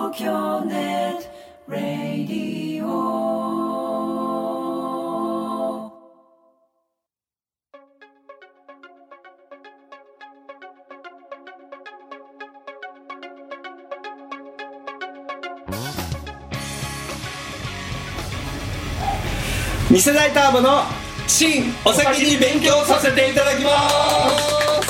東京ネットラディオ。 二世代ターボの新お先に勉強させていただきます。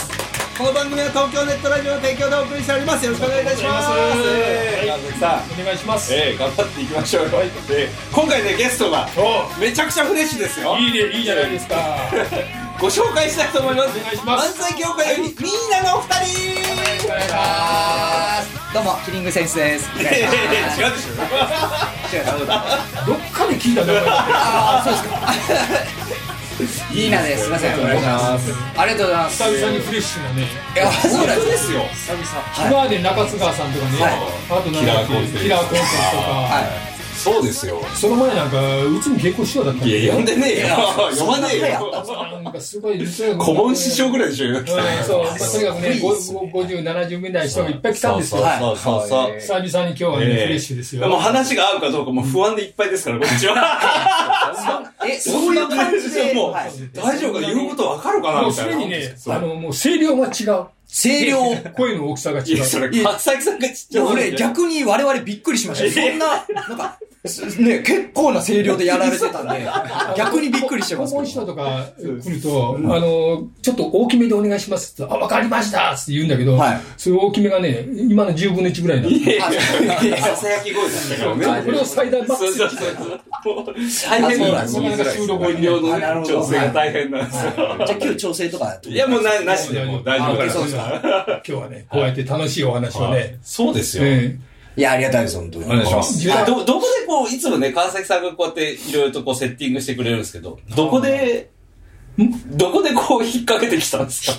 この番組は東京ネットラジオの提供でお送りしております。よろしくお願いいたします。川崎さん、 お願いします。 頑張っていきましょうよ。今回ね、ゲストがめちゃくちゃフレッシュですよ。 いいね、いいじゃないですか。 ご紹介したいと思います。 お願いします。 漫才協会よりミーナのお二人。 お願いします。どうもキリングセンスです。 違うでしょ。 違う。 どっかで聞いた名前だって。 ああ、そうですか。ミーナです。すみません。 お願いします。 ありがとうございます。 久々にフレッシュなね。 いや、そうなんでですよ。 久々。 今まで中津川さんとかね、あとなんだっけ、キラーコンセプトとか。 そうですよ。 その前なんかうちに結婚しようだったんいや、呼んでねえよ。呼ばねえよ。 なんかすごい顧問師匠ぐらいでしょ。 そう、とにかくね、50、70名台人がいっぱい来たんですよ。 そう。 久々に今日はね、フレッシュですよ。 もう話が合うかどうかも不安でいっぱいですから、こっちは。そういう感じで、もう、大丈夫か、言うことわかるかなもうみたいな。 すでにね、もう声量が違う。 声量。 声の大きさが違う。 いや、それ、松崎さんがちっちゃい。 俺、逆に我々びっくりしました。そんな、なんか、ね、結構な声量でやられてたんで、逆にびっくりしてます。 顧問師匠とか来ると、ちょっと大きめでお願いしますって、わかりましたって言うんだけど、そういう大きめがね、今の10分の1ぐらいなんで。 ささやき声だったからね。 これを最大マックスで。 大変なんですよ。 なかなか収録を量の調整が大変なんですよ。 じゃあ今日調整とかいや、もうなしでもう大丈夫です。 そうですか。今日はね、こうやって楽しいお話をね。 そうですよ。 いや、ありがたいです、本当に。 お願いします。どこでこう、いつもね、川崎さんがこうやっていろいろとこうセッティングしてくれるんですけど、どこでこう引っ掛けてきたんですか？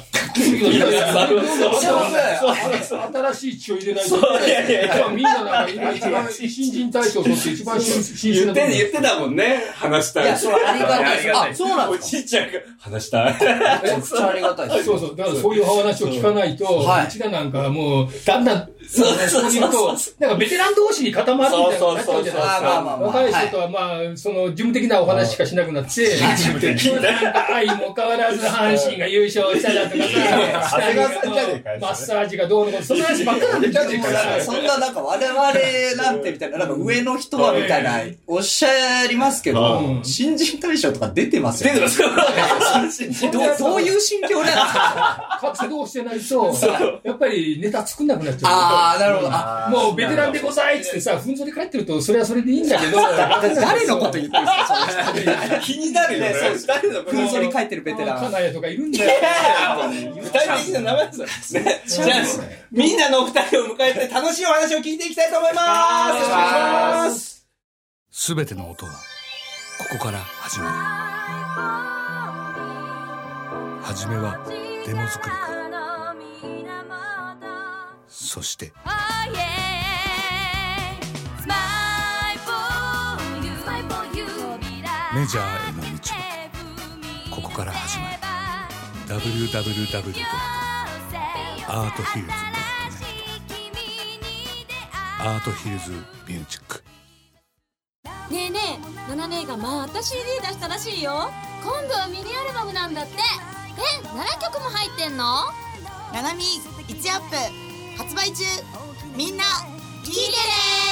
新しい血を入れないと。みんななんか今一番新人大賞を取って一番新鮮な。 言ってたもんね。話したい。 いや、それありがたいです。あ、そうなんですか。 おじいちゃんが話したい。 めちゃくちゃありがたいです。 そう。だからそういう話を聞かないと、うちらなんかもう、だんだん、そうすると、なんかベテラン同士に固まるみたいになっちゃうじゃないですか。若い人とはまあ、その、事務的なお話しかしなくなって、事務的な。愛も変わらず阪神が優勝しただとかさ、マッサージがどうのこうの、そんな話ばっかなんでじゃねえか。 そんななんか我々なんてみたいな、なんか上の人はみたいな、おっしゃりますけど、新人大賞とか出てますよ。出てますどういう心境なんですか？ 活動してないと、やっぱりネタ作んなくなっちゃう。 ああ、なるほど。 もうベテランでございっつってさ、ふんぞり返ってると、それはそれでいいんだけど、 誰のこと言ってるんですか？ 気になるよね。誰のふんぞり返ってるベテラン。 金谷とかいるんだよ。 具体的な名前ですよ。じゃあ、みんなのお二人を迎えて楽しいお話を聞いていきたいと思います。お願いします。 すべての音はここから始まる。はじめはデモ作りから、そしてメジャーへの道はここから始まる。 www.arthhills.net アートヒルズミュージック。 ねえねえ、ナナ姉がまた CD 出したらしいよ。今度はミニアルバムなんだって。7曲も入ってんの？ ナナミ1アップ発売中。みんな聞いてね。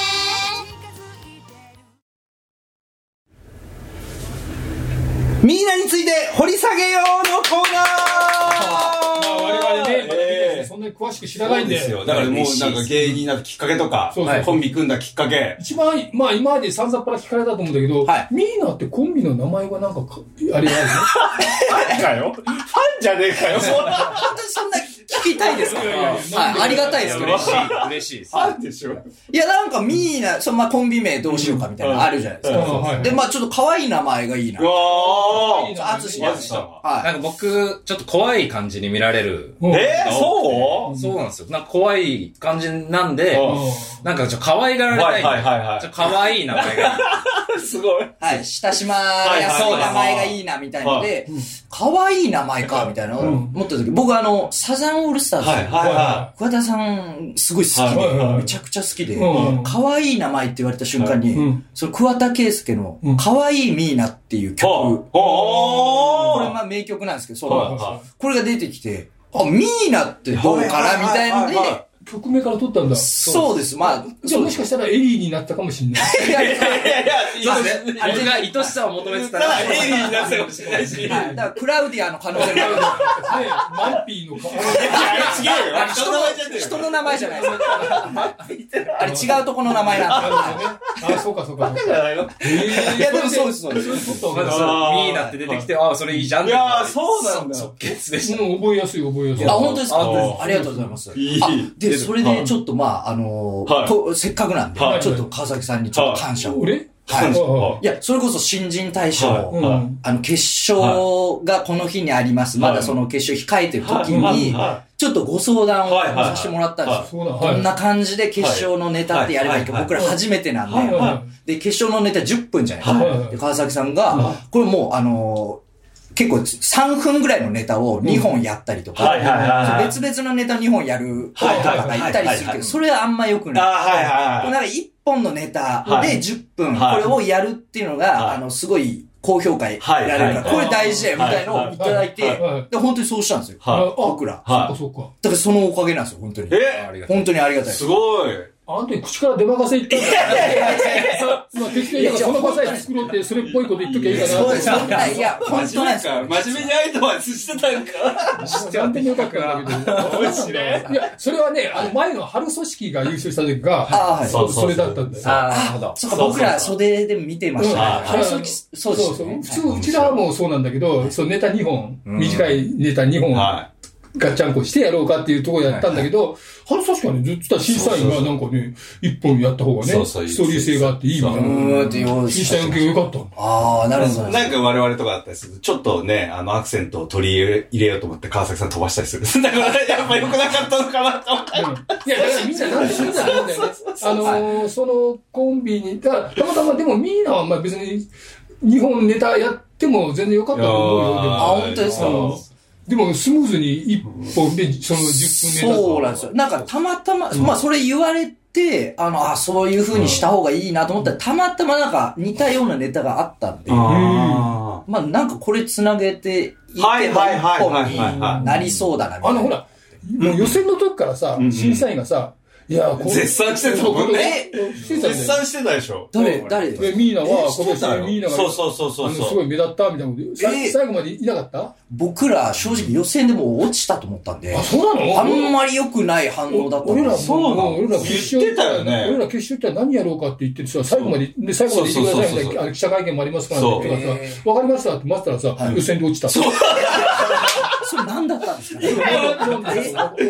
みんなについて掘り下げようのコーナー。 我々ね、そんなに詳しく知らないんで。 ですよ。だからもうなんか芸人になるきっかけとか、コンビ組んだきっかけ。 一番、まあ今まで散々から聞かれたと思うんだけど、ミーナってコンビの名前はなんか、あれあるの？ ファンかよ？ファンじゃねえかよ。 本当にそんな聞きたいですか？ありがたいですけど。 嬉しい。ファンでしょ。 いや、なんかミーナ、まあコンビ名どうしようかみたいなのあるじゃないですか。で、まあちょっと可愛い名前がいいな。あつしなんですよ。 なんか僕、ちょっと怖い感じに見られる。 そうなんですよ。なんか怖い感じなんで、 なんか可愛がられたい。 はいはいはい。 可愛い名前がいい。 すごい。 はい、親しまやすい名前がいいな、みたいので、可愛い名前か、みたいなのを思った時、僕サザンオールスターズ、桑田さん、すごい好きで、めちゃくちちゃ好きで、可愛い名前って言われた瞬間に、その桑田佳祐の可愛いミーナっていう曲、これまあ名曲なんですけど、これが出てきて、あ、ミーナってどうかなみたいので、 曲名から取ったんだ。 そうです。まあ、 じゃあもしかしたらエリーになったかもしれない。 いや、そうですね。僕が愛しさを求めてたら、エリーになったかもしれないし。 だからクラウディアの可能性もある。 マンピーの可能性。 違うよ。人の名前じゃないです。あれ違うとこの名前なんだ。あ、そうかそうか。 バカじゃないの？ いや、でもそうです、そうです。 ミーナって出てきて、あ、それいいじゃん。 いや、そうなんだ。 即決でした。 覚えやすい、覚えやすい。 あ、本当ですか？ありがとうございます。で、それでちょっとまあ、せっかくなんで、ちょっと川崎さんにちょっと感謝を。 俺？ はい。いや、それこそ新人大賞、決勝がこの日にあります。まだその決勝控えてる時に、ちょっとご相談をさせてもらったんですよ。どんな感じで決勝のネタってやればいいか、僕ら初めてなんで、で、決勝のネタ10分じゃないですか。で、川崎さんが、これもう結構3分ぐらいのネタを2本やったりとか、別々のネタ2本やる人とかがいたりするけど、それはあんま良くない。なんか1本のネタで10分、これをやるっていうのが、すごい高評価やれるから、これ大事だよみたいなのをいただいて、で、本当にそうしたんですよ。僕ら。 そうか。 だからそのおかげなんですよ、本当に。本当にありがたい。 すごい。 あんたに口から出任せ言ったんだよ。まあ、適当になんかその場さえ作ろうって、それっぽいこと言っときゃいいかな。 そうです。いや、本当なんですよ。 真面目にアイドバイスしてたんか。 完璧によかったんだけど。面白い。いや、それはね、前の春組織が優勝した時が、それだったんだよ。 なるほど。そうか、僕ら袖で見てました。春組織、そうです。 普通、うちらはもうそうなんだけど、そのネタ2本、短いネタ2本。ガッチャンコしてやろうかっていうところやったんだけど、春確かにずっと審査員がなんかね、一本やった方がね、ストーリー性があっていいみたいな。審査員受けが良かった。 ああ、なるほど。 なんか我々とかだったりする。ちょっとね、アクセントを取り入れようと思って川崎さん飛ばしたりする。だからやっぱ良くなかったのかなと思った。いや、だからみんななんでみんななんだよね。そのコンビに、たまたまでもみんなはまあ別に日本ネタやっても全然良かったと思うよ。 あ、本当ですか。 でもスムーズに一本でその10分ネタ。 そうなんですよ。なんかたまたま、まあそれ言われて、そういう風にした方がいいなと思ったら、たまたまなんか似たようなネタがあったんで、まあなんかこれ繋げていけば一本になりそうだなみたいな。 ほら、もう予選の時からさ、審査員がさ、いや、 絶賛してたもんね。絶賛してたでしょ。 誰ミーナは、今年ミーナが、 そう。 すごい目立ったみたいなことで。最後までいなかった？ 僕ら、正直予選でも落ちたと思ったんで。 あ、そうなの？ あんまり良くない反応だった。 俺ら、 そうなの？ 俺ら決勝行ったら何やろうかって言ってさ、最後まで言ってくださいみたいな、記者会見もありますからって言ったらさ、わかりましたって待ったらさ、予選で落ちた。 それ何だったんですかね？ なんだ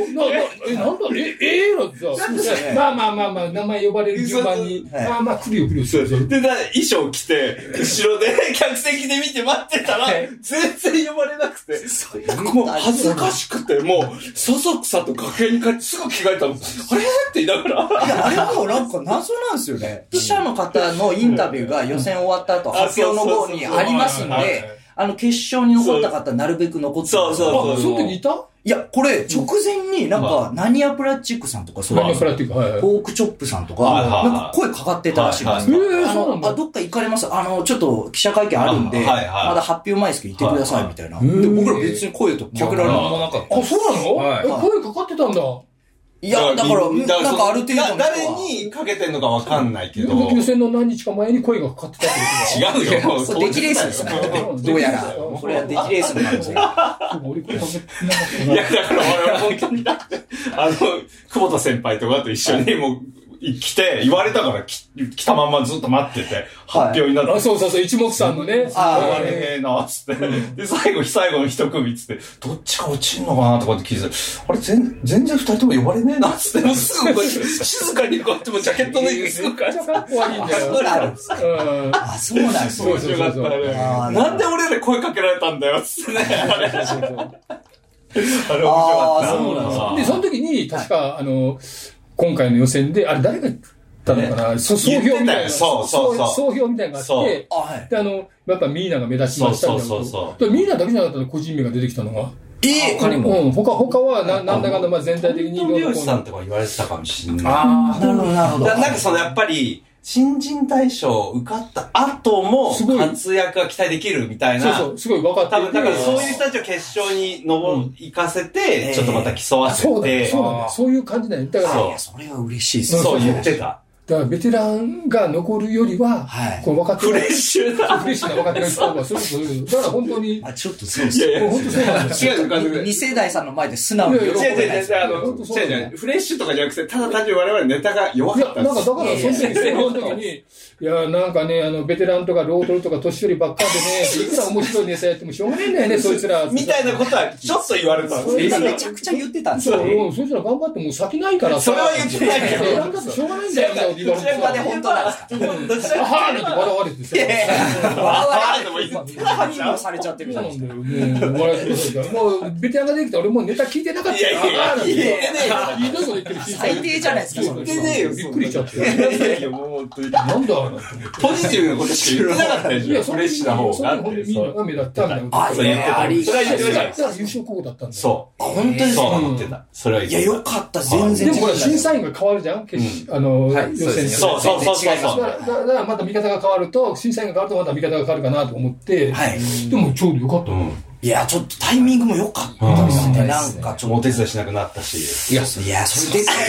まあ、名前呼ばれる順番に、まあ、来るよ。 で、衣装着て、後ろで、客席で見て待ってたら、全然呼ばれなくて、もう恥ずかしくて、もう、そそくさと楽屋に帰ってすぐ着替えたの。あれって言いながら。 いや、あれもなんか謎なんですよね。記者の方のインタビューが予選終わった後、発表の後にありますんで、決勝に残った方、なるべく残ってください。 その時いた？ いや、これ、直前になんか、ナニアプラスチックさんとか、ポークチョップさんとか、なんか声かかってたらしいんですよ。どっか行かれます？ちょっと記者会見あるんで、まだ発表前ですけど、行ってください、みたいな。で、僕ら別に声とかけられなかった。 あ、そうなの？声かかってたんだ。 いや、だから、なんかある程度の誰にかけてんのかわかんないけど。 予選の何日か前に声がかかってたってこと違うよ。 そう、出来レースですね。どうやら。これは出来レースの感じ。いや、だから俺は本当にだって、久保田先輩とかと一緒にもう、来て、言われたから来たまんまずっと待ってて、発表になって。 そう、一目散のね。 な、つって。で、最後の一組つって、どっちか落ちんのかなとかって聞いて、あれ、全然二人とも呼ばれねえな、つって。すぐこう静かにこうやってもジャケット脱いですぐ返して。 かっこ悪いんだよ。 あ、そうなんですよ。面白かったね。なんで俺ら声かけられたんだよ、つってね。あれ面白かった。 で、その時に、確か、 今回の予選で、あれ誰が言ったのかな、総評みたいな。総評みたいなのがあって、で、やっぱミーナが目立ちましたみたいなこと。ミーナだけじゃなかったの、個人名が出てきたのが。他にも。他はなんだかんだ、まあ全体的に。 美容師さんとか言われてたかもしれない。 なるほど、なるほど。 なんかそのやっぱり、新人大賞受かった後も活躍が期待できるみたいな。 そう、すごい分かって多分だからそういう人たちを決勝に行かせて、ちょっとまた競わせて。 そういう感じだよ。だから、 それは嬉しいですね。 そう言ってた。 だからベテランが残るよりは、こう若手フレッシュな若手がいた方が、だから本当に。 ちょっとそうですね。 本当そうなんですよ。 2世代さんの前で素直に喜べないです。 フレッシュとかじゃなくて、ただ単純に我々ネタが弱かったんです。 だからその時に、いや、なんかね、ベテランとかロートルとか年寄りばっかでね、いくら面白いネタやってもしょうがないんだよね、そいつら。 みたいなことはちょっと言われたんですよ。めちゃくちゃ言ってたんですよ。 そいつら頑張っても先ないからそれは言ってないけど。 ベテランだってしょうがないんだよ、 どちらかで本当なんですか？ はぁなんて笑われてさ。 笑われてもいい。ハニーもされちゃってるじゃないですか。 もう、ベテランができた俺もうネタ聞いてなかった。いや、 聞いてねえよ。 最低じゃないですか。 聞いてねえよ。 びっくりしちゃって。 いやいや、もう本当に。 なんだポジティブなことしか言ってなかったでしょ。いや、 フレッシュな方が。みんなが目立ったんだよ。 そう言ってた。 ありがとうございます。優勝候補だったんだよ。 そう。 本当にそう言ってた。それは言ってた。 いや、よかった、全然。 でもほら、審査員が変わるじゃん予選に。 そう。 だからまた見方が変わると、審査員が変わるとまた見方が変わるかなと思って、でもちょうどよかったの。 いや、ちょっとタイミングも良かったですね。なんかちょっと。 お手伝いしなくなったし。 いや、それでか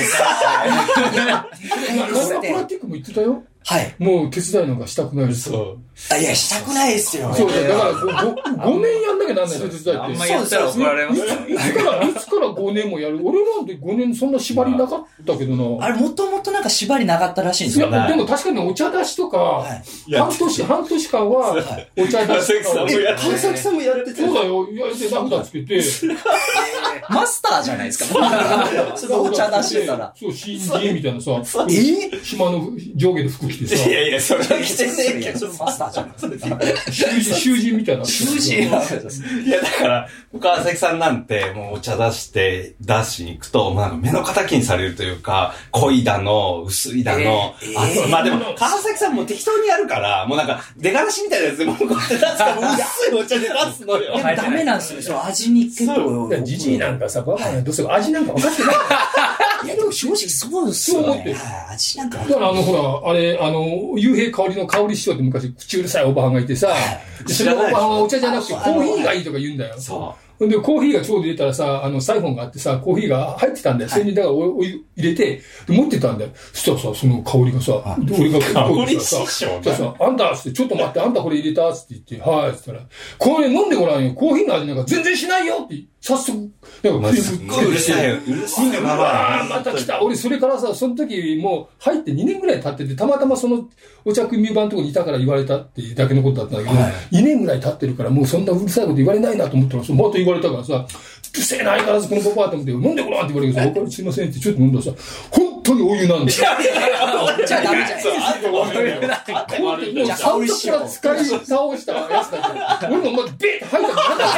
プラティックも言ってたよ。 はい。 もう手伝いなんかしたくないです。 そう。 いや、したくないですよ。 そうだから5年やんなきゃなんないよ、手伝いって。 あんまやったら怒られますから。 いつから5年もやる？俺なんて5年そんな縛りなかったけどな。 あれ、もともとなんか縛りなかったらしいんですよ。 いや、でも確かにお茶出しとか、半年間はお茶出しとか。 川崎さんもやってた。 そうだよ、やって名札つけて。 マスターじゃないですか。ちょっとお茶出してたら。 そう、新人みたいなさ。島の上下の服着てさ。 いや、それは着てねえけど。 マスターじゃん。 囚人みたいな。 囚人。 いや、だから、川崎さんなんて、もうお茶出しに行くと、もうなんか目の敵にされるというか、濃いだの、薄いだの。まあでも、川崎さんも適当にやるから、もうなんか、出がらしみたいなやつでもうこうやって出すから、薄いお茶で出すのよ。 いや、ダメなんですよ。味に結構。 じじいなんかさ、バカなどうせ味なんか分かってない。 いや、でも正直そうですよね。味なんか。 だからほら、あれ、幽閉香りの香り師匠って昔、口うるさいおばはんがいてさ、そのおばはんはお茶じゃなくてコーヒーがいいとか言うんだよ。 そう。 で、コーヒーがちょうど入れたらさ、サイフォンがあってさ、コーヒーが入ってたんだよ。それに、だからお湯入れて、持ってたんだよ。そしたらさ、その香りがさ、俺が香り師匠がさ、あんたつって、ちょっと待って、あんたこれ入れたつって言って、はい、つったら、これ飲んでごらんよ。コーヒーの味なんか全然しないよって、早速、なんか、 すっごいうるさいよ。うるさいよ、 また来た。俺、それからさ、その時、もう、入って2年ぐらい経ってて、たまたまその、お茶組版のとこにいたから言われたっていうだけのことだったんだけど、2年ぐらい経ってるから、もうそんなうるさいこと言われないなと思ったら、また言われたからさ、うるせえな、相変わらずこのパパーと思って、飲んでごらんって言われるけどさ、すいませんってちょっと飲んだらさ、本当にお湯なんだよ。 じゃあダメじゃないですか。 もうサウンドから使い倒したやつだけど、俺もまずビーって入ったから、なんだ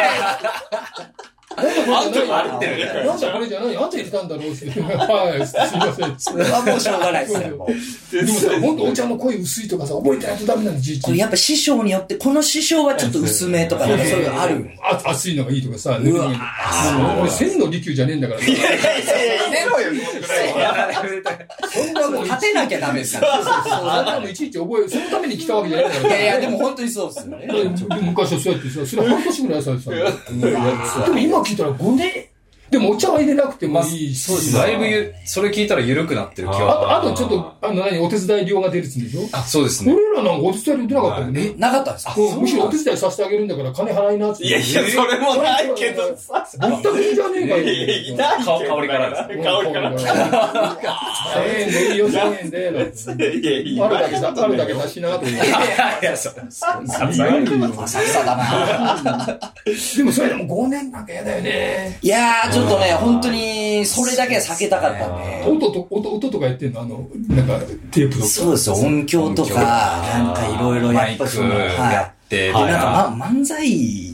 あんたがあってるなんだこれじゃないあんた入れたんだろうって。はい、すいません。 それはもうしょうがないですね。 でもさ、ほんとお茶の濃い薄いとかさ、覚えてないとダメなんだ、じいち。 これやっぱ師匠によって、この師匠はちょっと薄めとか、そういうのある。 熱いのがいいとかさ、俺千の利休じゃねえんだから。いやいやいや、 寝ろよ、 そんなもん立てなきゃダメですから。 あんなのいちいち覚え、そのために来たわけじゃないから。 いやいや、でも本当にそうですよね。 昔はそうやってさ、それ半年ぐらいやってたんだよ。でも今聞いたら5年でもお茶は入れなくてもいいし。 そうです。だいぶそれ聞いたら緩くなってる気は。 あとちょっと、お手伝い料が出るっつうんでしょあ、そうですね。 俺らなんかお手伝い料出なかったよね。 なかったんですかむしろお手伝いさせてあげるんだから金払いなっつって。 いやいや、それもないけどさ。 ぼったくりじゃねえかよ。 いないけど。 香りから。 香りから。 1000円でいいよ、1000円で。あるだけ出しなと。いや、そう。 浅草だな。 でもそれでも5年なんか嫌だよね。 いやー、ちょっとね、本当に、それだけは避けたかったんで。 音とかやってんのなんか、テープとか。 そうですよ、音響とか、なんかいろいろやっぱやって。 で、なんか漫才じ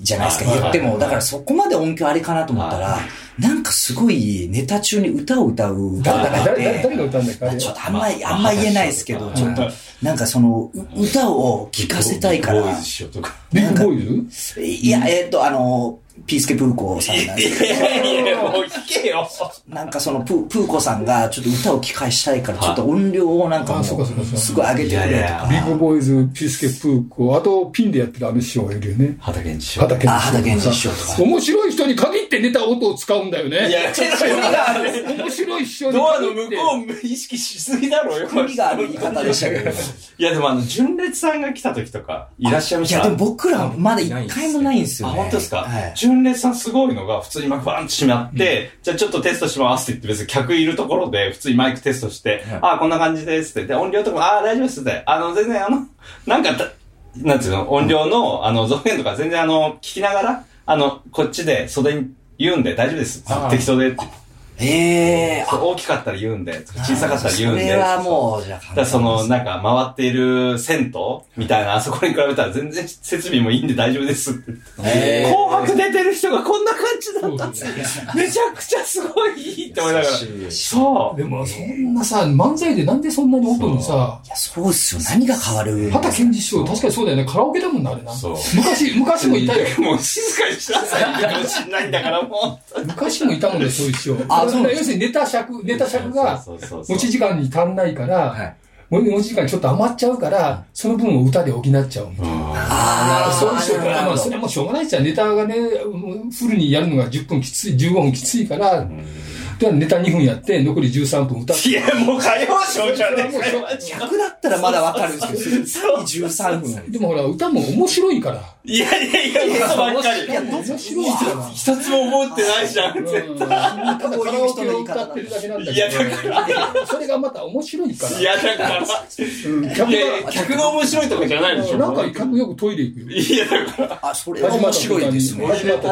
じゃないですか、言っても。だからそこまで音響あれかなと思ったら、なんかすごいネタ中に歌を歌う方がいて、 誰が歌うんだっけ？ ちょっとあんま言えないですけど、ちょっと、なんかその、歌を聴かせたいから。 ビッグボーイズしようとか。 ビッグボーイズ？ いや、ピースケプーコさんなんですけど。 いや、もう聞けよ。 なんかそのプーコさんがちょっと歌を聞かしたいから、ちょっと音量をなんかもう、すごい上げてくれとか。 ビッグボーイズ、ピースケプーコ、あとピンでやってるあの師匠がいるよね。 畑健二師匠。 畑健二師匠とか。 面白い人に限ってネタ音を使うんだよね。 いや、ちょっと面白い師匠にドアの向こう意識しすぎだろうよ。 意がある言い方でしたけど。 いや、でも純烈さんが来た時とか、いらっしゃいました？ いや、でも僕らまだ一回もないんですよね。 あ、本当ですか？純烈さんすごいのが、普通にマイクバーンと閉まって、じゃあちょっとテストしますって言って別に客いるところで、普通にマイクテストして、こんな感じですって。で、音量とかも、大丈夫ですって。全然なんか、なんていうの、音量の、増減とか全然聞きながら、こっちで袖に言うんで大丈夫です。適当でって。大きかったら言うんで、小さかったら言うんで。 それはもう、じゃあ、なんか回っている銭湯みたいな、あそこに比べたら全然設備もいいんで大丈夫ですって。紅白出てる人がこんな感じだったんですめちゃくちゃすごいいいって思いながら。そう。 でもそんなさ、漫才でなんでそんなに音にさ。 いや、そうっすよ。何が変わる？ 畑健二師匠、確かにそうだよね。カラオケだもんな、あれな。昔もいたよ。 もう静かにしなさいってかもしんないんだからもう。 昔もいたもんね、そういう師匠。要するにネタ尺が持ち時間に足んないから、持ち時間ちょっと余っちゃうから、その分を歌で補っちゃうみたいな。そういう人が、それもしょうがないじゃん。ネタがね、フルにやるのが10分きつい、15分きついから、ネタ2分やって、残り13分歌って。 いや、もう歌謡ショーじゃねえか。 逆だったらまだわかるんですけど、13分。 でもほら、歌も面白いから。 いや、嘘ばっかり。 いや、面白いから。 一つも思ってないじゃん、絶対。 ただカラオケを歌ってるだけなんだけど。いや、だから。それがまた面白いから。 いや、だから。客が面白いとかじゃないでしょ。 なんか客よくトイレ行くよ。 いや、だから。 それは面白いですね。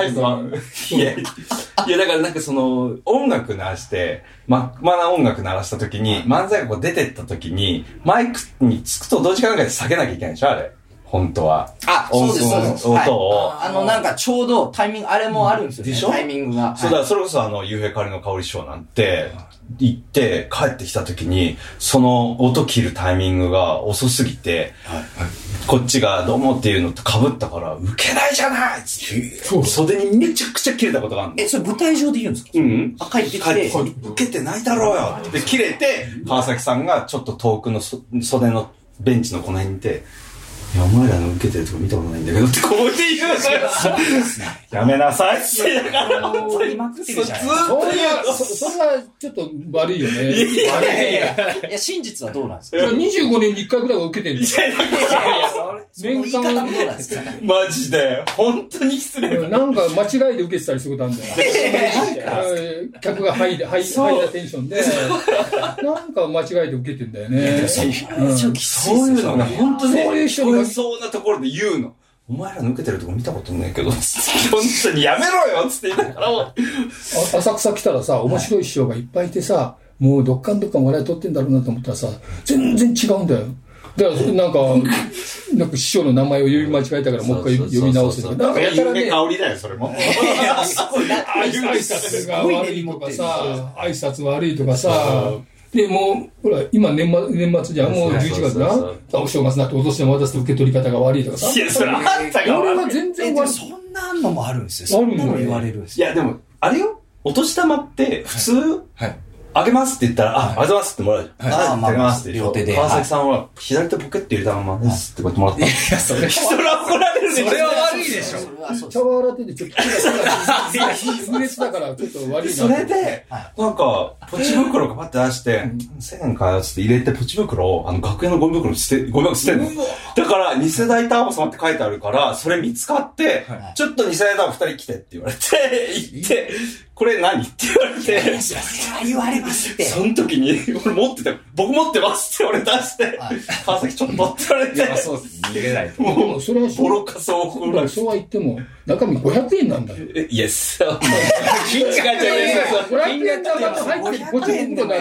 いや、だからなんか音楽鳴らして、な音楽鳴らした時に、漫才がこう出てった時に、マイクにつくと同時間ぐらいで下げなきゃいけないでしょ、あれ。本当は。 そうです、そうです。 音を。 なんかちょうどタイミング、あれもあるんですよね。でしょ？タイミングが。 そうだ、それこそゆうへいかりの香り師匠なんて、行って帰ってきた時に、その音切るタイミングが遅すぎて、こっちがどうもっていうのと被ったから、ウケないじゃないっつって、袖にめちゃくちゃ切れたことがあるの。 それ舞台上で言うんですか？帰ってきて。 ウケてないだろうよって切れて、川崎さんがちょっと遠くの袖のベンチのこの辺にいて、いや、お前らの受けてるとこ見たことないんだけどってこう言うのよ。やめなさいって。だから、 本当にまくってるじゃん。 それはちょっと悪いよね。 いや、真実はどうなんですか ？25年に1回ぐらいは受けてるんですよ。 年間どうなんですか？ マジで。本当に失礼。 なんか間違いで受けてたりすることあるんだよ。客が入ったテンションで、なんか間違いで受けてんだよね。 そういうのが本当にそういう人がそうなところで言うの。お前らの受けてるとこ見たことないけど、本当にやめろよつって言いながらも。 浅草来たらさ、面白い師匠がいっぱいいてさ、もうどっかん笑い取ってんだろうなと思ったらさ、全然違うんだよ。だからなんか師匠の名前を呼び間違えたからもう一回呼び直すとか。なんかやたらね。 香りだよ、それも。 挨拶が悪いとかさ、挨拶悪いとかさ、で、もう、ほら、今年末じゃん、もう11月だ。お正月になってお年玉渡すと受け取り方が悪いとかさ。 いや、それあったが俺は全然悪い。 そんなのもあるんですよ。そんなの言われるんですよ。いや、でも、あれよ、お年玉って普通、あげますって言ったら、ありがとうございますってもらうじゃん。あげますって両手で。川崎さんは、左手ポケット入れたままですってこうやってもらった。いや、それは怒られるでしょ。 それは悪いでしょ。 シャワー洗っててちょっと熱烈だからちょっと悪いな。 それで、なんか、ポチ袋がパッて出して、1000円かよって入れて、ポチ袋を、楽屋のゴミ袋にゴミ箱捨てんの。だから、2世代ターボ様って書いてあるから、それ見つかって、ちょっと2世代ターボ2人来てって言われて、行って、これ何って言われて、 それは言われますって。 その時に、俺持ってた、僕持ってますって俺出して、川崎ちょっとって言われて、 そうです。逃げないと。 もう、それはボロカスを送られて。 そうは言っても、中身500円なんだよ。 イエス。金がちゃうね。 500円玉と入ってるポチ袋なんで、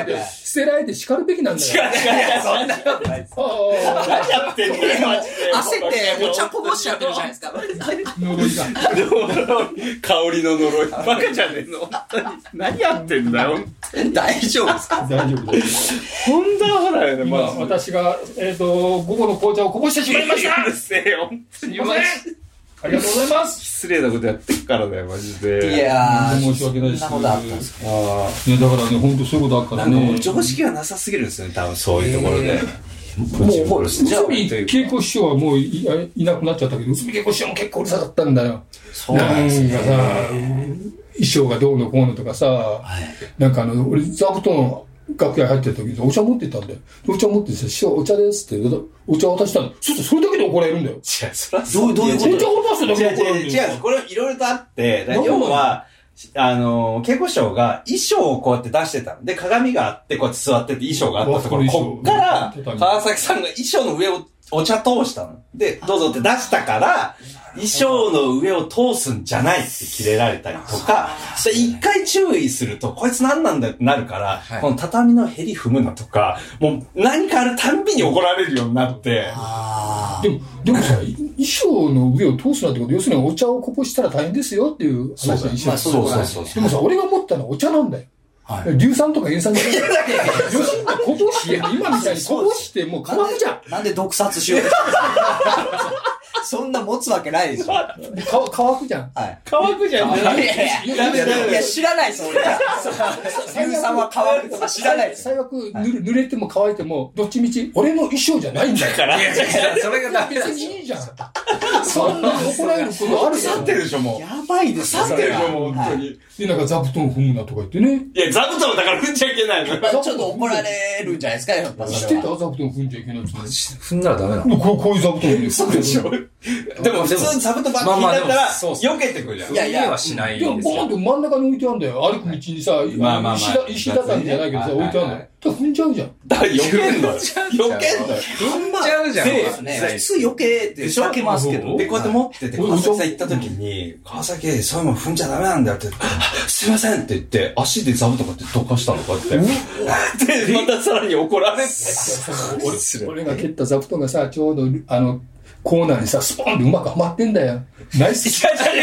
捨てられて叱るべきなんだよ。 そんなことないです。 何やってんのよ、マジで。 焦ってお茶こぼしちゃってるじゃないですか。 呪いが。 香りの呪い。バカじゃねえの。本当に。何やってんだよ。 大丈夫ですか？ 大丈夫です。 本当はほらよね、 今、私が、午後の紅茶をこぼしてしまいました。 うるせえよ。 すみません。ありがとうございます。 失礼なことやってっからだよ、マジで。 いやー、 申し訳ないです。 そんなことあったんですか？ いや、だからね、本当そういうことあるからね。 なんかもう常識がなさすぎるんですよね、多分そういうところで。 もう、内海恵子師匠はもういなくなっちゃったけど、内海恵子師匠も結構うるさかったんだよ。 そうなんですね。 なんかさ、衣装がどうのこうのとかさ、なんか俺、座布団、楽屋入ってる時にお茶持ってたんだよ。お茶持ってさ、師匠お茶ですってお茶渡したの。それだけで怒られるんだよ。 違う、それはどういうこと？ お茶渡しただけで怒られるんだよ。 違う、これいろいろとあって、要は、稽古師匠が衣装をこうやって出してたの。で、鏡があって、こうやって座ってて衣装があったところ、こっから、川崎さんが衣装の上をお茶通したの。で、どうぞって出したから、衣装の上を通すんじゃないってキレられたりとか、一回注意すると、こいつ何なんだってなるから、この畳のヘリ踏むなとか、もう何かあるたんびに怒られるようになって。 でもさ、衣装の上を通すなってこと、要するにお茶をこぼしたら大変ですよっていう話の衣装。 そう。 でもさ、俺が持ったのはお茶なんだよ。硫酸とか塩酸じゃない。要するにこぼして、今みたいにこぼしてもう乾くじゃん。 なんで毒殺しようとしてるそんな持つわけないでしょ。 乾くじゃん。 乾くじゃん。 いや、知らないです、俺は。硫酸は乾くとか知らないです。 最悪、濡れても乾いても、どっちみち、俺の衣装じゃないんだから。 それがダメだ。 別にいいじゃん。そんな怒られることあるじゃん。 腐ってるでしょ、もう。 やばいですよ。 腐ってるでしょ、もう、本当に。 で、なんか座布団踏むなとか言ってね。 いや、座布団だから踏んじゃいけないの。 ちょっと怒られるんじゃないですか、やっぱ。 知ってた座布団踏んじゃいけないって。 踏んだらダメなの？ こういう座布団で。 そうでしょ。でも普通座布団ばっかり引いたら、避けてくるじゃん。 いやはしないんでも、 ですよ。 ボーンと真ん中に置いてあるんだよ。歩く道にさ、石畳じゃないけどさ、置いてあるんだよ。踏んじゃうじゃん。 だから避けんのよ。避けんのよ。 踏んじゃうじゃん。 普通避けって避けますけど。 で、こうやって持ってて、川崎さん行った時に、川崎、そういうの踏んじゃダメなんだよって、すいませんって言って、足で座布団こうやってどかしたの、こうやって。で、またさらに怒られて。 俺が蹴った座布団がさ、ちょうど、コーナーにさ、スポーンってうまくはまってんだよ。ナイス。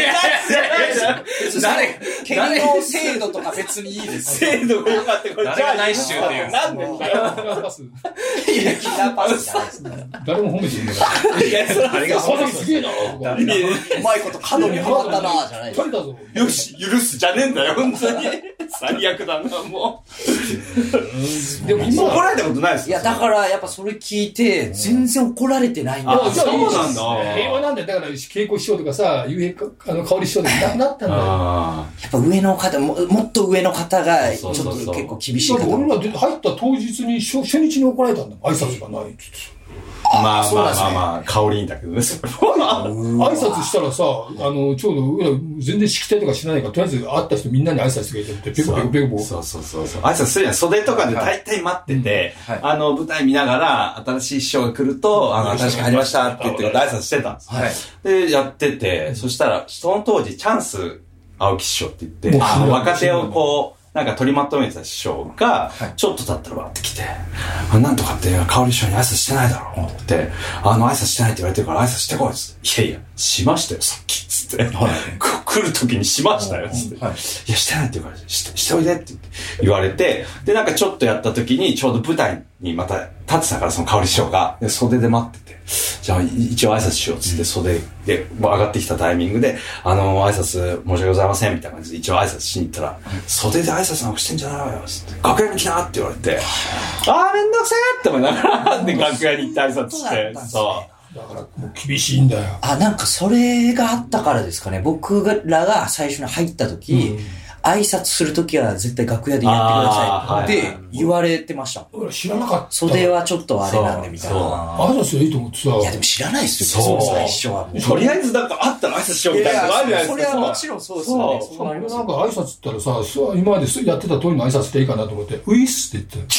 誰蹴りの精度とか別にいいです。 精度が良かった。これ、 誰がナイスシューって言うんですか？ なんでだよ。 いや、キラーパスじゃないです。 誰も褒めていいんだから。いや、 あれが川崎すげえな。 うまいこと角にはまったな、じゃないです。 よし、許すじゃねえんだよ、本当に。最悪だな、もう。でも今怒られたことないですよ。いや、だからやっぱそれ聞いて、全然怒られてないんだよ。 そうなんだ。 平和なんだよ。だから、稽古師匠とかさ、ゆえ香り師匠とかなくなったんだよ。 やっぱ上の方、もっと上の方が、ちょっと結構厳しい方。 俺ら入った当日に、初日に怒られたんだもん。挨拶がないっつって。 まあ、香りいいんだけどね。 挨拶したらさ、ちょうど、全然式典とか知らないから、とりあえず会った人みんなに挨拶してくれて、ペコペコペコ。 そう。挨拶するじゃん。袖とかで大体待ってて、舞台見ながら、新しい師匠が来ると、新しく入りましたって言って挨拶してたんです。で、やってて、そしたら、その当時、チャンス青木師匠って言って、若手をこう、なんか取りまとめてた師匠が、ちょっと経ったらバーって来て、なんとかって香り師匠に挨拶してないだろうって、挨拶してないって言われてるから挨拶してこいっつって。いや、しましたよ、さっきっつって。来る時にしましたよ、つって。いや、してないって言うから、しておいでって言われて、で、なんかちょっとやった時に、ちょうど舞台にまた立ってたから、その香り師匠が、で袖で待ってて、じゃあ一応挨拶しようっつって、袖で上がってきたタイミングで、挨拶申し訳ございませんみたいな感じで一応挨拶しに行ったら、袖で挨拶なんかしてんじゃないわよ、つって、楽屋に来なって言われて、めんどくせえって思いながら、で、楽屋に行って挨拶して、そう。 だから、もう厳しいんだよ。 なんかそれがあったからですかね。僕らが最初に入った時、挨拶するときは絶対楽屋でやってくださいって言われてました。 俺知らなかった。 袖はちょっとあれなんでみたいな。 挨拶いいと思ってさ。 いやでも知らないですよ。そう最初は。 とりあえずなんか会ったら挨拶しようみたいなのがあるじゃないですか。 それはもちろんそうですよね。 そうなんか挨拶ったらさ、今までやってた通りの挨拶でいいかなと思って、ウィスって言って。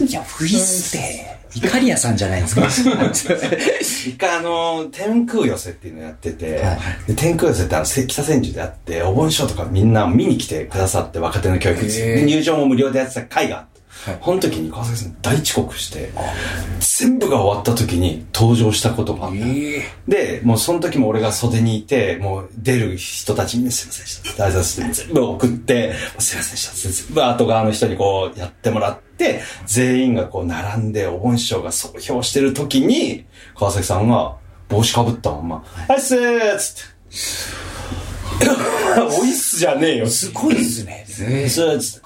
いや、ウィスって。イカリアさんじゃないですか。 一回天空寄せっていうのやってて、で天空寄せって北千住であって、お盆ショーとかみんな見に来てくださって、若手の教育で入場も無料でやってた会があって、 この時に川崎さん大遅刻して、全部が終わった時に登場したことがあった。で、もうその時も俺が袖にいて、もう出る人たちにすいませんでした。大丈夫して全部送って、すいませんでした。全部後側の人にこうやってもらって、全員がこう並んでお盆師匠が総評してる時に、川崎さんが帽子かぶったまま、はいっすーつって。おいっすじゃねえよ。 すごいっすね。 はいっすーつって。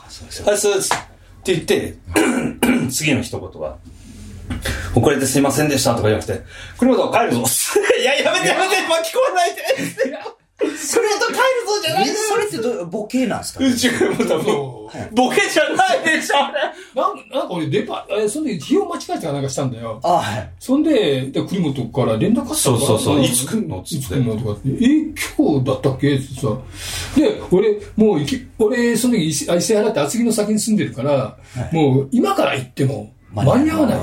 はいっすーつって。って言って、次の一言が、遅れてすいませんでしたとかじゃなくて、栗本帰るぞ。いや、やめて巻き込まないで。栗本帰るぞじゃないのよ。 それってボケなんですか？ ボケじゃないでしょ、あれ。 なんか俺そんで日を間違えてかなんかしたんだよ。 はい。 そんで、栗本から連絡あったのかそう。いつ来んのつって。 いつ来んのとかって。今日だったっけってさ。で、俺、その時、伊勢原って厚木の先に住んでるから、もう今から行っても間に合わない。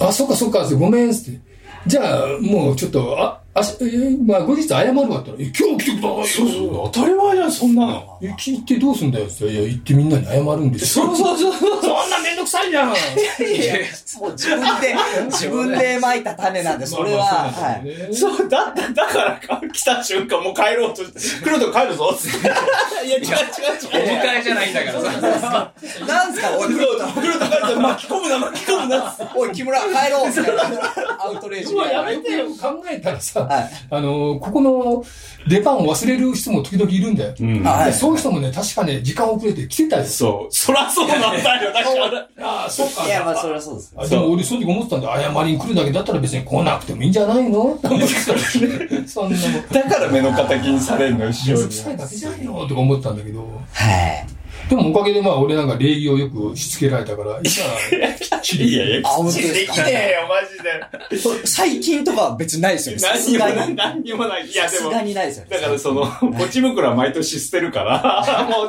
そっか、ごめん、つって。じゃあ、もうちょっと、まあ、後日謝るわったら、今日来てください。 そう、当たり前じゃん、そんなの。 聞いてどうすんだよって言ったら、いや、行ってみんなに謝るんですよ。そう。そんなめんどくさいじゃん。 もう自分で蒔いた種なんで、それは。はい。 そう、だから来た瞬間もう帰ろうとして、来ると帰るぞって。いや、違う。 お迎えじゃないんだからさ。 なんすか、おい、 来ると帰ると巻き込むな。 おい、木村、帰ろうみたいな。アウトレイジみたいな。 やめてよ、考えたらさ、ここの出番を忘れる人も時々いるんだよ。そういう人もね、確かね、時間遅れて来てたよ。 そう。そらそうなんだよ、だから。 そうか。 いや、まあ、そりゃそうです。 でも俺、その時思ってたんだ。謝りに来るだけだったら別に来なくてもいいんじゃないのって思ってたんですね。そんなもん。 だから目の敵にされるのよ、師匠に。 臭いだけじゃないのとか思ってたんだけど。 はい。 でもおかげでまあ俺なんか礼儀をよくしつけられたから、今、きっちり。 いや、 本当ですか。 できねえよ、マジで。 最近とかは別にないですよね。 何にもない。いや、でも。 さすがにないですよね。 だからポチ袋は毎年捨てるから、もう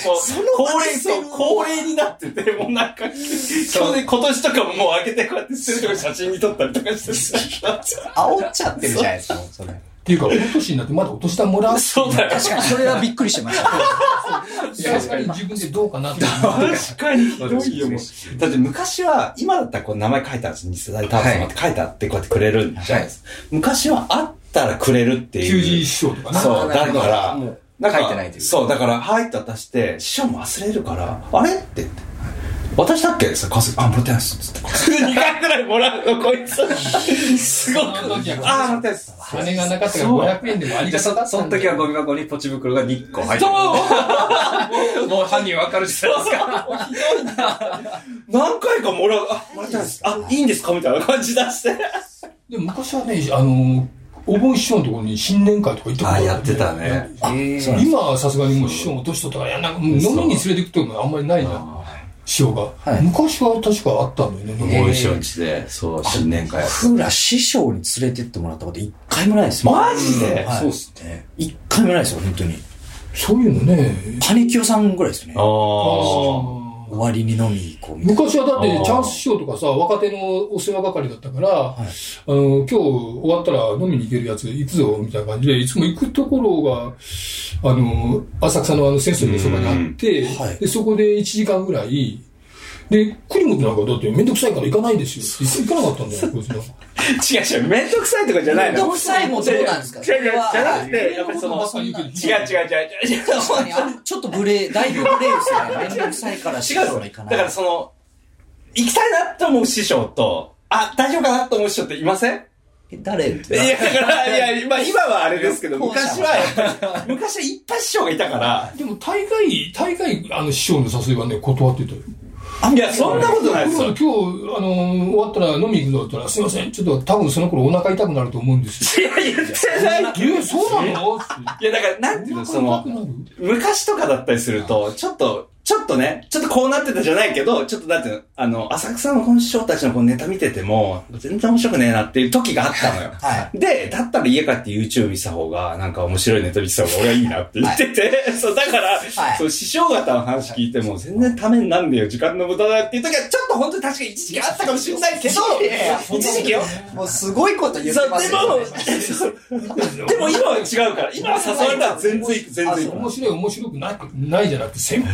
恒例になってて、もうなんか、今年とかももう開けてこうやって捨てるとか写真に撮ったりとかして煽っちゃってるじゃないですか、それ。 っていうか、この年になってまだお年玉もらう。 そうだよ。 確かに、それはびっくりしてました。 確かに自分でどうかなって。 確かにひどいよ。だって昔は、今だったらこう名前書いてあるんです。二世代ター様って書いてあってこうやってくれるんじゃないですか。昔はあったらくれるっていう。 給仕師匠とかな。 そう、だから、 書いてないという。 そう、だから、はいって渡して、師匠も忘れるから、あれって言って。渡したっけさ、もらってないっす。つって。2回くらいもらうの、こいつ。すごく。もらってないっす。 金がなかったから500円でもありがたかった。 その時はゴミ箱にポチ袋が2個入ってる。もう犯人わかるじゃないですか。 何回かもらう。もらってないっす。いいんですかみたいな感じ出して。 でも昔はね、お盆師匠のところに新年会とか行ったことある。 やってたね。 今はさすがにもう師匠も年取ったから、飲みに連れて行くってことはあんまりないじゃん。師匠が。昔は確かあったんだよね。 お盆師匠んちで、そう、新年会。 僕ら師匠に連れてってもらったこと一回もないですよ。 マジで？ そうっすね。一回もないですよ、本当に。 そういうのね。 金清さんぐらいですね。終わりに飲み行こうみたいな。 昔はだってチャンス師匠とかさ、若手のお世話係だったから、今日終わったら飲みに行けるやつ行くぞ、みたいな感じで、いつも行くところが、浅草の浅草寺のそばにあって、で、そこで1時間ぐらい、で、栗本なんかだってめんどくさいから行かないですよ。行かなかったんだよ、こいつの。 違う、めんどくさいとかじゃないの。 めんどくさいもどうなんですか？ じゃなくて、やっぱりその、違う。 確かに、ちょっとだいぶブレーですよね。めんどくさいから師匠が行かない。 だから行きたいなと思う師匠と、大丈夫かなと思う師匠っていません？ 誰って。 いや、だから、今はあれですけど、昔はいっぱい師匠がいたから。 でも大概、師匠の誘いはね、断ってたよ。 いや、そんなことないですよ。 今日、終わったら飲み行くぞって言ったら、すいません、ちょっと多分その頃お腹痛くなると思うんですよ。 いや、言ってない。 そうなの？いや、だから、なんていうの、昔とかだったりすると、ちょっとこうなってたじゃないけど、ちょっとだって、浅草の本師匠たちのこのネタ見てても、全然面白くねえなっていう時があったのよ。で、だったら家帰って YouTube 見た方が、なんか面白いネタ見てた方が俺はいいなって言ってて、そう、だから、師匠方の話聞いても、全然ためになんねえよ、時間の無駄だっていう時は、ちょっと本当に確かに一時期あったかもしれないけど、一時期よ。 もうすごいこと言ってますよね。 でも今は違うから、今は誘われたら全然行く。 面白くないじゃなくて、先輩の話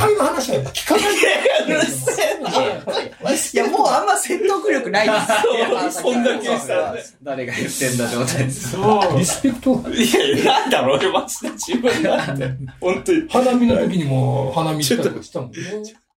話は聞かない。 いや、もうあんま説得力ないですそんだけしたらね。 誰が言ってんだ状態です。 そう。リスペクト。 いや、なんだろう、マジで自分なんて。本当に。 花見の時にも花見したりとかしたもんね。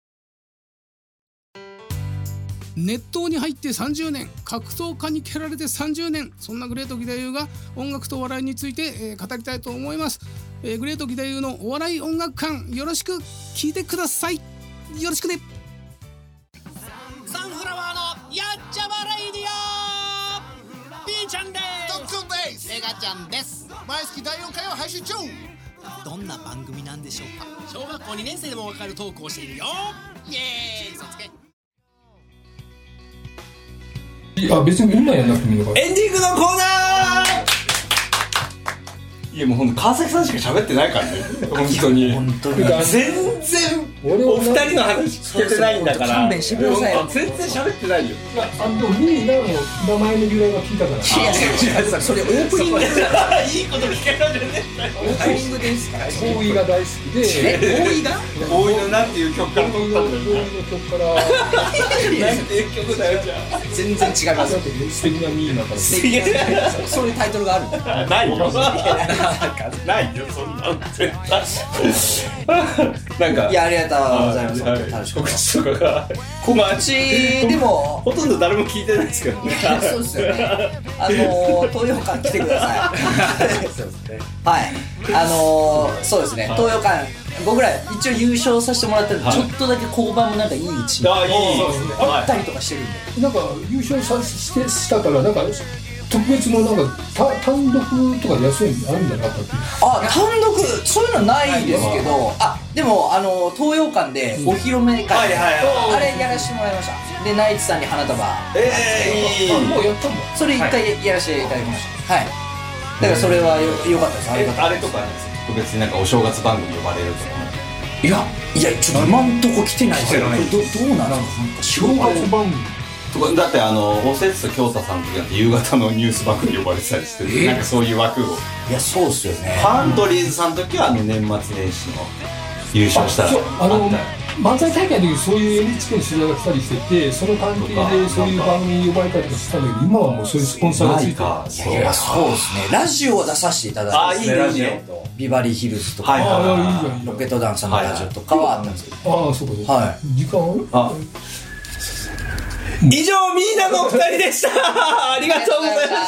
熱湯に入って30年、格闘家に蹴られて30年、そんなグレート義太夫が音楽とお笑いについて、語りたいと思います。グレート義太夫のお笑い音楽館、よろしく聞いてください。よろしくね。 サンフラワーのやっちゃまレイディオ、ピーちゃんです。 特訓です。 メガちゃんです。 毎月第4回を配信中。 どんな番組なんでしょうか。小学校2年生でもわかるトークをしているよ。イエーイ、そつけ。 あ、別に今やんなくてもいいのか。 エンディングのコーナー。いや、もうほんと川崎さんしか喋ってないからね。本当に。 本当に。 全然お二人の話聞けてないんだから。 勘弁してくださいよ。 全然喋ってないよ。 でもミーナの名前の由来は聞いたから。 いや、それオープニングです。 いいこと聞けたじゃねえ。 オープニングですから。 ボーイが大好きで。 ボーイが？ ボーイのなんていう曲から撮ったんだよ。 ボーイの曲から。 なんていう曲だよじゃあ。 全然違います。 素敵なミーナから。 そういうタイトルがあるんだ。 ないよ。ないよ、そんなの絶対。なんか。 いや、ありがとうございます。 告知とかが。 告知でも。 ほとんど誰も聞いてないですけどね。 そうですよね。東洋館来てください。そうですね。はい。そうですね。東洋館、僕ら一応優勝させてもらったんで、ちょっとだけ交番もなんかいい位置にあったりとかしてるんで。 なんか優勝したから、なんか、特別のなんか単独とか休みあるんじゃなかったっけ？ 単独そういうのないですけど、でも東洋館でお披露目会、あれやらせてもらいました。でナイツさんに花束、 もうやったんだ。 それ一回やらせていただきました。はい。だからそれは良かったです。 あれとか特別になんかお正月番組呼ばれるとか。 いやちょっと今んとこ来てないですよ。どうなんですか？ 正月番組。 だっておせつと京太さんとか夕方のニュース番組呼ばれてたりして、なんかそういう枠を。 いや、そうっすよね。 ハンドリーズさんの時は年末年始の優勝したら漫才大会の時そういう NHK の取材が来たりしてて、その関係でそういう番組に呼ばれたりとかしたんだけど、今はもうそういうスポンサーがついてる。 いや、そうですね。ラジオを出させていただいて、ラジオビバリーヒルズとか、ロケットダンサーのラジオとかはあったんですけど。 そうか。はい。時間以上、ミーナのお二人でした。ありがとうございました。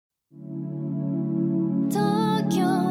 東京